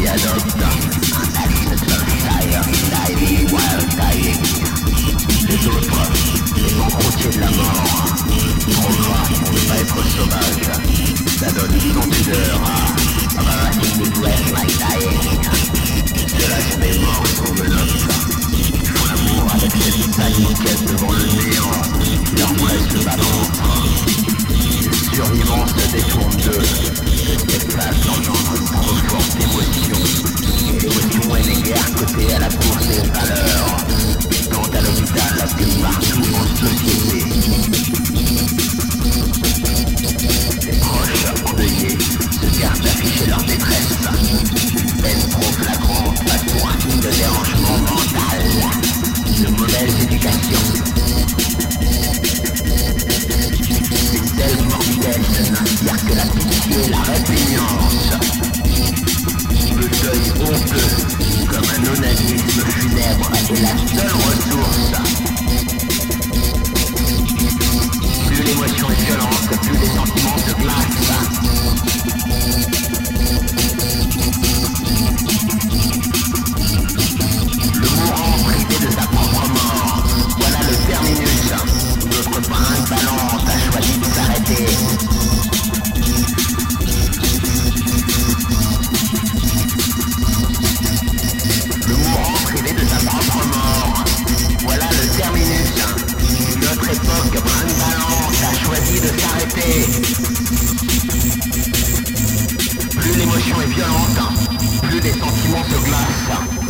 adopte un axe sunfire, dying while dying. Les autres, les banqueroutiers de la mort, trop gras pour ne pas être sauvage, ça donne une odeur à running with breath like dying. Ceux-là sont des morts sans menottes. Ils font l'amour avec cette salique devant le néant qui leur presse le bas-ventre. Les survivants se détournent d'eux. Cette phase engendre une trop forte émotion. Et l'émotion est négère côté à la course des valeurs. Tant à l'hôpital que partout en société. Les proches endeuillés se gardent d'afficher leur détresse. Peine trop flagrante passe pour un signe de dérangement mental, de mauvaise éducation. Une telle morbidesse n'inspire que la pitié et la répugnance. Le deuil honteux, comme un onanisme funèbre, est la seule ressource. Plus l'émotion est violente, plus les sentiments se glacent. Le mourant privé de sa propre mort, voilà le terminus. Notre brinque ballante a choisi de s'arrêter. Le mourant privé de sa propre mort, voilà le terminus. Notre époque brinque ballante a choisi de s'arrêter. Plus l'émotion est violente, plus les sentiments se glacent.